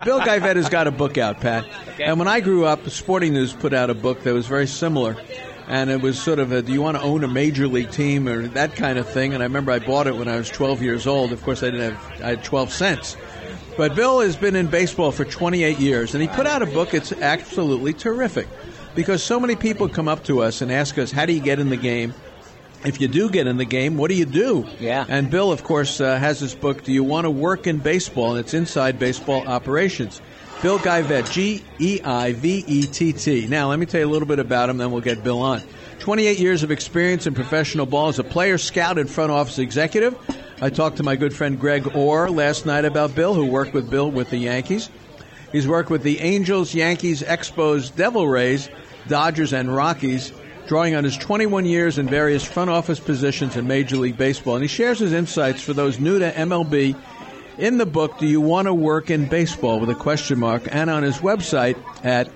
Bill Guyvet has got a book out, Pat. Okay. And when I grew up, Sporting News put out a book that was very similar. And it was sort of do you want to own a major league team or that kind of thing? And I remember I bought it when I was 12 years old. Of course, I had 12 cents. But Bill has been in baseball for 28 years, and he put out a book. It's absolutely terrific because so many people come up to us and ask us, how do you get in the game? If you do get in the game, what do you do? Yeah. And Bill, of course, has this book, Do You Want to Work in Baseball? And it's Inside Baseball Operations. Bill Guyvet, G-E-I-V-E-T-T. Now, let me tell you a little bit about him, then we'll get Bill on. 28 years of experience in professional ball as a player, scout, and front office executive. I talked to my good friend Greg Orr last night about Bill, who worked with Bill with the Yankees. He's worked with the Angels, Yankees, Expos, Devil Rays, Dodgers, and Rockies, drawing on his 21 years in various front office positions in Major League Baseball. And he shares his insights for those new to MLB in the book, Do You Want to Work in Baseball, with a question mark, and on his website at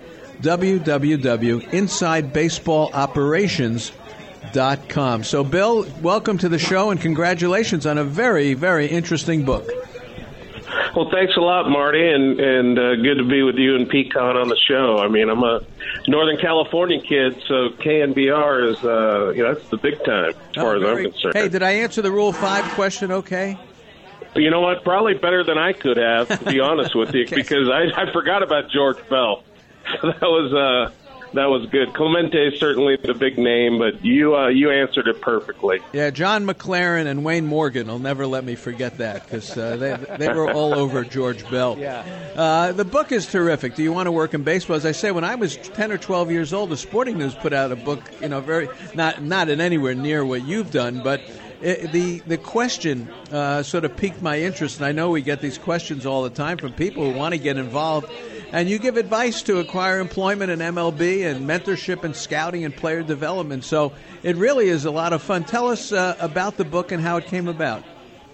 www.InsideBaseballOperations.com. So, Bill, welcome to the show, and congratulations on a very, very interesting book. Well, thanks a lot, Marty, and good to be with you and Pecan on the show. I mean, I'm a Northern California kid, so KNBR is, that's the big time as far as I'm concerned. Hey, did I answer the Rule 5 question okay? You know what? Probably better than I could have, to be honest with you, because I forgot about George Bell. So that was good. Clemente is certainly the big name, but you answered it perfectly. Yeah, John McLaren and Wayne Morgan will never let me forget that because they were all over George Bell. Yeah. The book is terrific. Do You Want to Work in Baseball? As I say, when I was 10 or 12 years old, the Sporting News put out a book, very not in anywhere near what you've done, but the question sort of piqued my interest, and I know we get these questions all the time from people who want to get involved. And you give advice to acquire employment in MLB and mentorship and scouting and player development. So it really is a lot of fun. Tell us about the book and how it came about.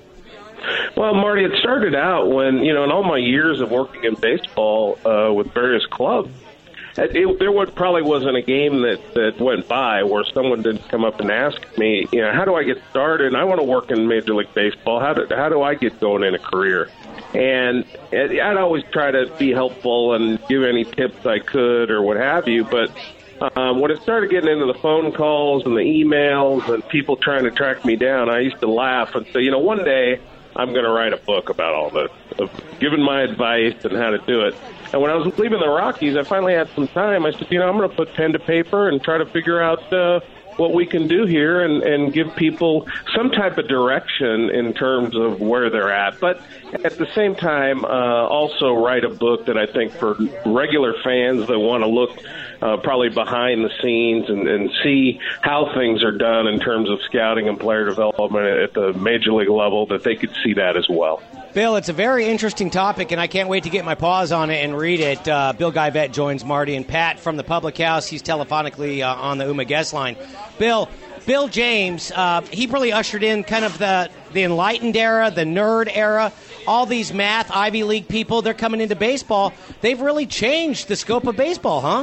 Well, Marty, it started out when, in all my years of working in baseball with various clubs, there probably wasn't a game that went by where someone didn't come up and ask me, how do I get started? I want to work in Major League Baseball. How do I get going in a career? And I'd always try to be helpful and give any tips I could or what have you. But when it started getting into the phone calls and the emails and people trying to track me down, I used to laugh and say, one day I'm going to write a book about all this, of giving my advice and how to do it. And when I was leaving the Rockies, I finally had some time. I said, I'm going to put pen to paper and try to figure out what we can do here and give people some type of direction in terms of where they're at. But at the same time, also write a book that I think for regular fans that want to look probably behind the scenes and see how things are done in terms of scouting and player development at the major league level, that they could see that as well. Bill, it's a very interesting topic, and I can't wait to get my paws on it and read it. Bill Guyvet joins Marty and Pat from the Public House. He's telephonically on the UMA guest line. Bill James, he really ushered in kind of the enlightened era, the nerd era. All these math, Ivy League people, they're coming into baseball. They've really changed the scope of baseball, huh?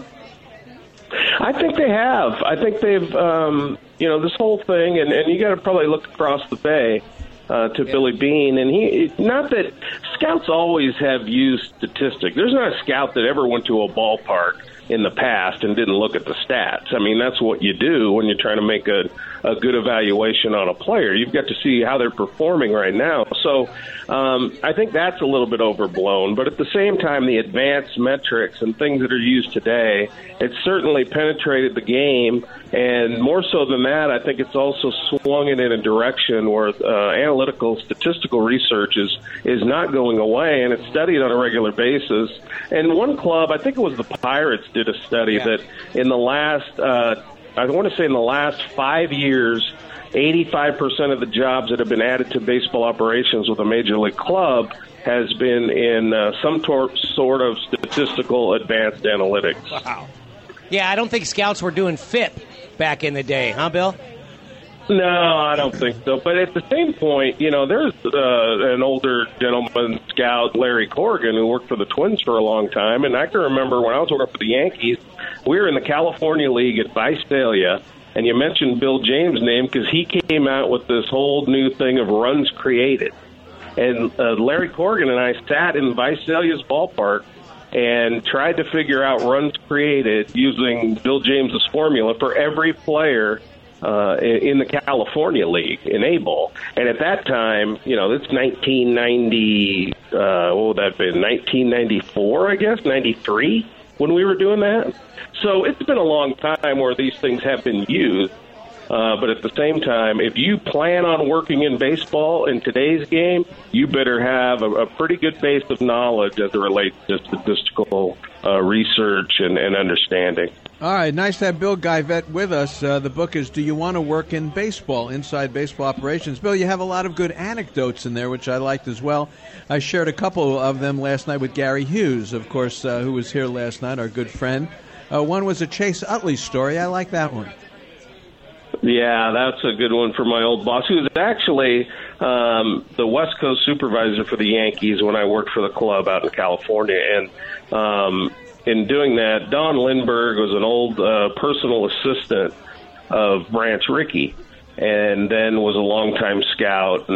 I think they have. I think they've, this whole thing, and you got to probably look across the bay to Billy Beane, and not that scouts always have used statistics. There's not a scout that ever went to a ballpark in the past and didn't look at the stats. I mean, that's what you do when you're trying to make a good evaluation on a player. You've got to see how they're performing right now. So I think that's a little bit overblown. But at the same time, the advanced metrics and things that are used today, it's certainly penetrated the game. And more so than that, I think it's also swung it in a direction where analytical statistical research is not going away, and it's studied on a regular basis. And one club, I think it was the Pirates, did a study that in the last I want to say in the last 5 years, 85% of the jobs that have been added to baseball operations with a major league club has been in some sort of statistical advanced analytics. Wow. Yeah, I don't think scouts were doing FIP back in the day, huh, Bill? No, I don't think so. But at the same point, there's an older gentleman scout, Larry Corrigan, who worked for the Twins for a long time. And I can remember when I was working for the Yankees, we were in the California League at Visalia, and you mentioned Bill James' name because he came out with this whole new thing of runs created. And Larry Corrigan and I sat in Visalia's ballpark and tried to figure out runs created using Bill James's formula for every player in the California League in A-ball. And at that time, it's 1990, what would that be, 1994, I guess, 93 when we were doing that. So it's been a long time where these things have been used. But at the same time, if you plan on working in baseball in today's game, you better have a pretty good base of knowledge as it relates to statistical research and understanding. All right, nice to have Bill Geivett with us. The book is Do You Want to Work in Baseball? Inside Baseball Operations. Bill, you have a lot of good anecdotes in there, which I liked as well. I shared a couple of them last night with Gary Hughes, of course, who was here last night, our good friend. One was a Chase Utley story. I like that one. Yeah, that's a good one for my old boss, who was actually the West Coast supervisor for the Yankees when I worked for the club out in California. And in doing that, Don Lindbergh was an old personal assistant of Branch Rickey, and then was a longtime scout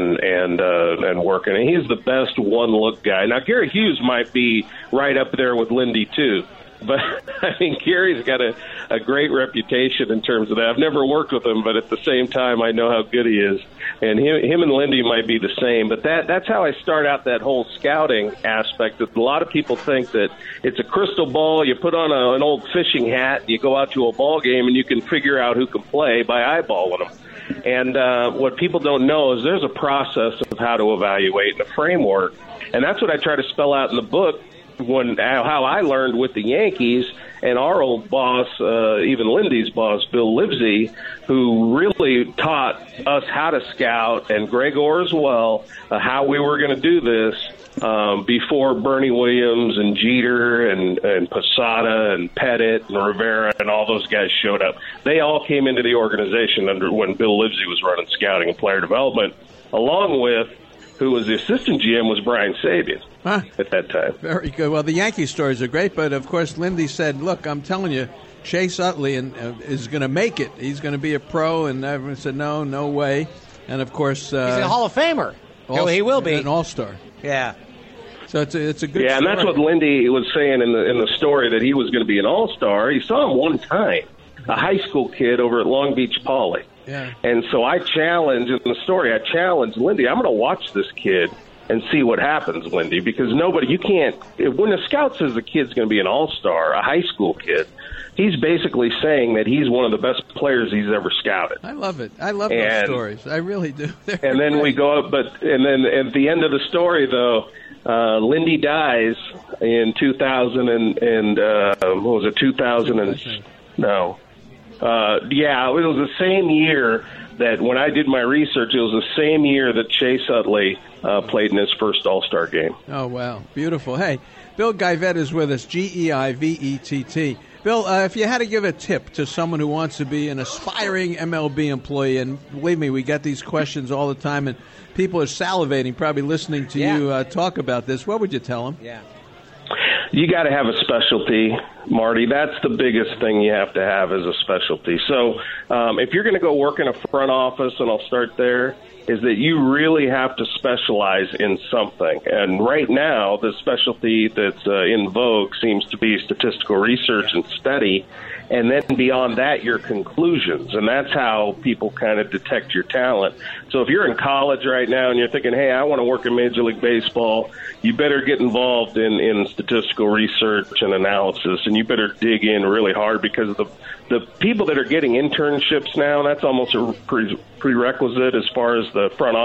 and working. And he's the best one-look guy. Now, Gary Hughes might be right up there with Lindy, too. But, I mean, Gary's got a great reputation in terms of that. I've never worked with him, but at the same time, I know how good he is. And him and Lindy might be the same. But that's how I start out that whole scouting aspect. A lot of people think that it's a crystal ball. You put on an old fishing hat, you go out to a ball game, and you can figure out who can play by eyeballing them. And what people don't know is there's a process of how to evaluate and a framework. And that's what I try to spell out in the book. How I learned with the Yankees and our old boss, even Lindy's boss, Bill Livesey, who really taught us how to scout, and Greg Orr as well, how we were going to do this before Bernie Williams and Jeter and Posada and Pettit and Rivera and all those guys showed up. They all came into the organization under when Bill Livesey was running scouting and player development, along with who was the assistant GM was Brian Sabian at that time. Very good. Well, the Yankee stories are great, but of course Lindy said, look, I'm telling you, Chase Utley is going to make it. He's going to be a pro, and everyone said, no way. And of course... he's a Hall of Famer. He will be. An all-star. Yeah. So it's a good story. Yeah, and that's what Lindy was saying in the story, that he was going to be an all-star. He saw him one time, a high school kid over at Long Beach Poly. Yeah. And so I challenged Lindy, I'm going to watch this kid and see what happens, Lindy, because when a scout says the kid's going to be an all-star, a high school kid, he's basically saying that he's one of the best players he's ever scouted. I love it. I love those stories. I really do. And then we go up, and then at the end of the story, though, Lindy dies in 2000 what was it, 2000 no. Yeah, it was the same year that when I did my research, it was the same year that Chase Utley played in his first All-Star game. Oh, wow. Beautiful. Hey, Bill Geivett is with us, Geivett. Bill, if you had to give a tip to someone who wants to be an aspiring MLB employee, and believe me, we get these questions all the time, and people are salivating probably listening to you talk about this, what would you tell them? Yeah. You got to have a specialty, Marty. That's the biggest thing you have to have is a specialty. So if you're going to go work in a front office, and I'll start there, is that you really have to specialize in something. And right now, the specialty that's in vogue seems to be statistical research and study. And then beyond that, your conclusions. And that's how people kind of detect your talent. So if you're in college right now and you're thinking, hey, I want to work in Major League Baseball, you better get involved in statistical research and analysis. And you better dig in really hard, because the people that are getting internships now, that's almost a prerequisite as far as the front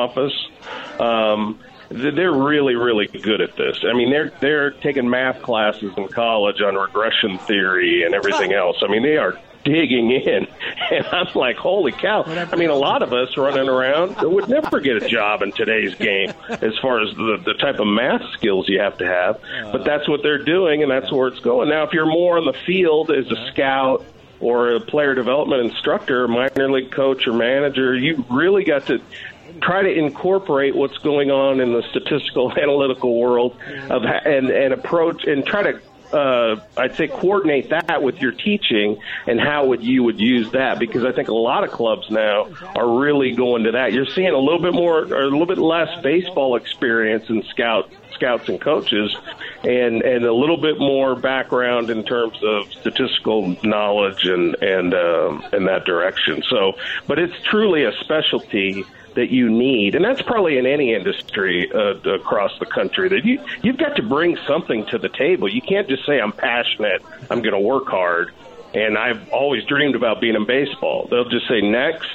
office. They're really, really good at this. I mean, they're taking math classes in college on regression theory and everything else. I mean, they are digging in. And I'm like, holy cow. I mean, a lot of us running around would never get a job in today's game as far as the type of math skills you have to have. But that's what they're doing, and that's where it's going. Now, if you're more on the field as a scout or a player development instructor, minor league coach or manager, you really got to try to incorporate what's going on in the statistical analytical world and approach and try to I'd say, coordinate that with your teaching and how you would use that, because I think a lot of clubs now are really going to that. You're seeing a little bit more or a little bit less baseball experience in scouts and coaches, and a little bit more background in terms of statistical knowledge and that direction. So, but it's truly a specialty that you need, and that's probably in any industry across the country, that you've got to bring something to the table. You can't just say, I'm passionate, I'm going to work hard, and I've always dreamed about being in baseball. They'll just say, next.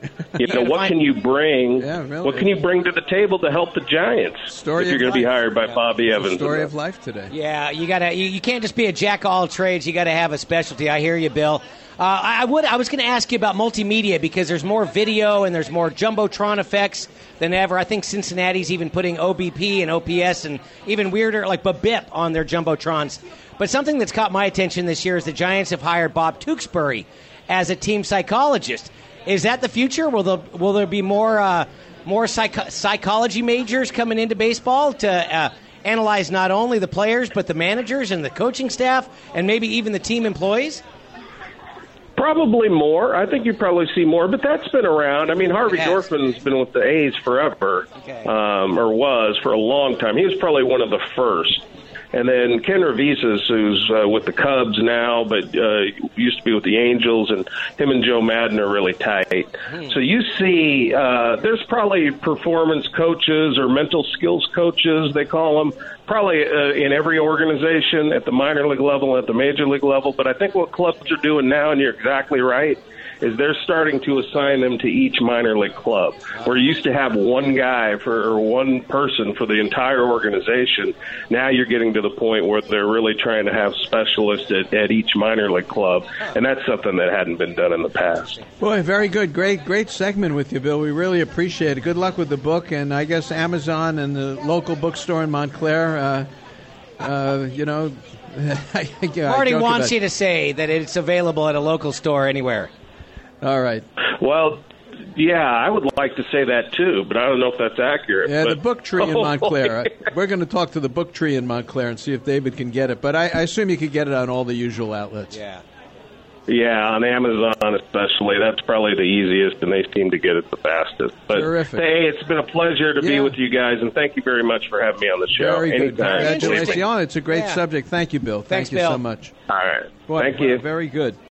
What can you bring? Yeah, really. What can you bring to the table to help the Giants if you're going to be hired by Bobby Evans? Story of life today. Yeah, you can't just be a jack of all trades. You got to have a specialty. I hear you, Bill. I was going to ask you about multimedia, because there's more video and there's more jumbotron effects than ever. I think Cincinnati's even putting OBP and OPS and even weirder like BABIP on their jumbotrons. But something that's caught my attention this year is the Giants have hired Bob Tewksbury as a team psychologist. Is that the future? Will there be more psychology majors coming into baseball to analyze not only the players but the managers and the coaching staff and maybe even the team employees? Probably more. I think you probably see more, but that's been around. I mean, Harvey Dorfman's been with the A's forever, or was for a long time. He was probably one of the first. And then Ken Revisas, who's with the Cubs now, but used to be with the Angels, and him and Joe Madden are really tight. So you see there's probably performance coaches or mental skills coaches, they call them, probably in every organization at the minor league level and at the major league level. But I think what clubs are doing now, and you're exactly right, is they're starting to assign them to each minor league club. Where you used to have one guy or one person for the entire organization, now you're getting to the point where they're really trying to have specialists at each minor league club, and that's something that hadn't been done in the past. Boy, very good. Great segment with you, Bill. We really appreciate it. Good luck with the book, and I guess Amazon and the local bookstore in Montclair, Marty wants you to say that it's available at a local store anywhere. All right. Well, yeah, I would like to say that too, but I don't know if that's accurate. Yeah, the Book Tree in Montclair. We're going to talk to the Book Tree in Montclair and see if David can get it. But I assume you could get it on all the usual outlets. Yeah. Yeah, on Amazon especially. That's probably the easiest, and they seem to get it the fastest. But terrific. Hey, it's been a pleasure to be with you guys, and thank you very much for having me on the show. Very good. Anytime. Congratulations. It's a great subject. Thank you, Bill. Thanks, Thank you Bill. so much. All right. Boy, thank you. Very good.